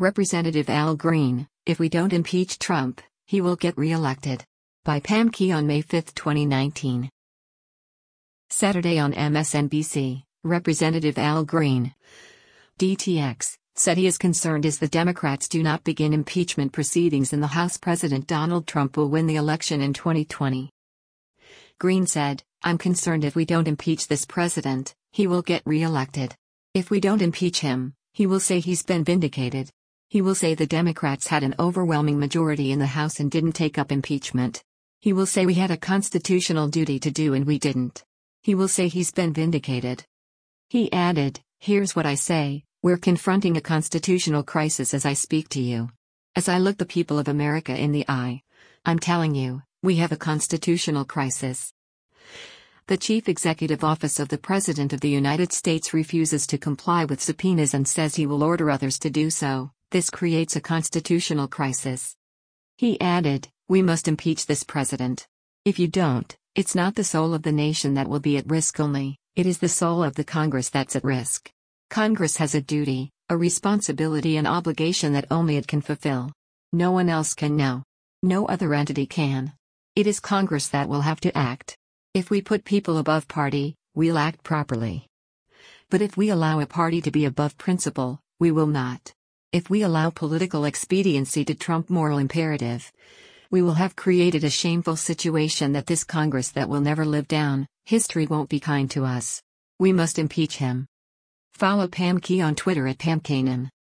Representative Al Green, if we don't impeach Trump, he will get re-elected. By Pam Key on May 5, 2019. Saturday on MSNBC, Representative Al Green, DTX, said he is concerned as the Democrats do not begin impeachment proceedings in the House. President Donald Trump will win the election in 2020. Green said, "I'm concerned if we don't impeach this president, he will get re-elected. If we don't impeach him, he will say he's been vindicated. He will say the Democrats had an overwhelming majority in the House and didn't take up impeachment. He will say we had a constitutional duty to do and we didn't. He will say he's been vindicated." He added, "Here's what I say, we're confronting a constitutional crisis as I speak to you. As I look the people of America in the eye, I'm telling you, we have a constitutional crisis." The Chief Executive Office of the President of the United States refuses to comply with subpoenas and says he will order others to do so. This creates a constitutional crisis. He added, "We must impeach this president. If you don't, it's not the soul of the nation that will be at risk only, it is the soul of the Congress that's at risk. Congress has a duty, a responsibility and obligation that only it can fulfill. No one else can now. No other entity can. It is Congress that will have to act. If we put people above party, we'll act properly. But if we allow a party to be above principle, we will not. If we allow political expediency to trump moral imperative, we will have created a shameful situation that this Congress that will never live down. History won't be kind to us. We must impeach him." Follow Pam Key on Twitter at PamKanan.